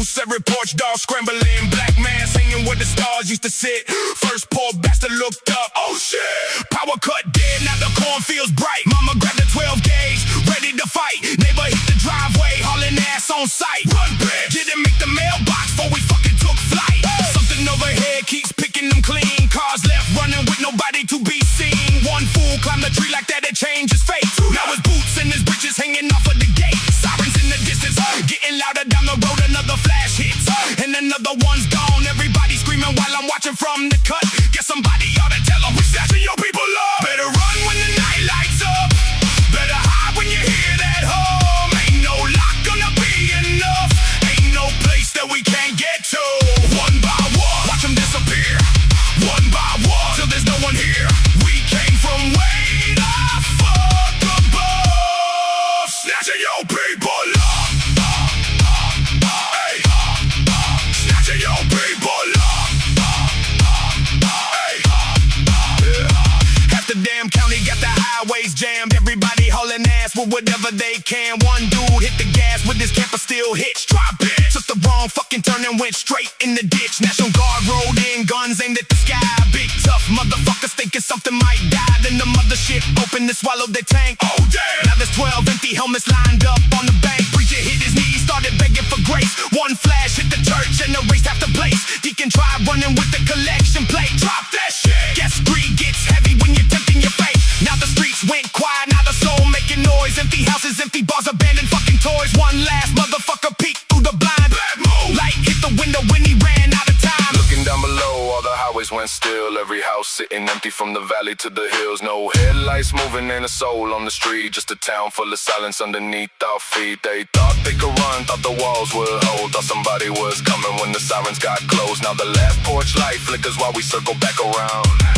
juice, every porch dog scrambling. Black man singing where the stars used to sit. First poor bastard looked up, oh shit. Power cut dead, now the cornfield's bright. Mama grabbed the 12 gauge, ready to fight. Neighbor hit the driveway, hauling ass on sight. Run, bitch, didn't make the mailbox before we fucking took flight. Something overhead keeps picking them clean. Cars left running with nobody to be seen. One fool climbed the tree like that, it changed his fate. Now his boots and his britches hanging off of the gate. Sirens in the distance, getting louder down the road. Another flash hits, and another one's gone. Everybody screaming while I'm watching from the cut. Guess somebody ought to tell them we snatching your people up. Better run when the night lights up. Better hide when you hear that hum. Ain't no lock gonna be enough. Ain't no place that we can't get to. One by one, watch them disappear. One by one, till there's no one here. We came from way the fuck above. Snatching your people up. Hey, snatching your people up. Hey, half the damn county got the highways jammed. Everybody hauling ass with whatever they can. One dude hit the gas with his camper still hitched. Drop it. Took the wrong fucking turn and went straight in the ditch. National Guard rolled in, guns aimed at the sky. Big tough motherfuckers thinking something might die. Then the mothership opened and swallowed their tank. Oh damn! Now there's 12 empty helmets lined up on the bank. Preacher hit his knees, started begging for grace. One flash hit the church and erased half the place. Deacon tried running with the collection plate. Drop that shit! Guess greed gets heavy when you're tempting your fate. Now the streets went quiet, now the soul making noise. Empty houses, empty bars, abandoned fucking toys. One last motherfucker peeked through the blind. Bad move. Light hit the window when he ran out of time. Looking down below, all the highways went still. Every house sitting empty from the valley to the hills. No headlights moving, ain't a soul on the street. Just a town full of silence underneath our feet. They thought they could run, thought the walls would hold. Thought somebody was coming when the sirens got close. Now the last porch light flickers while we circle back around.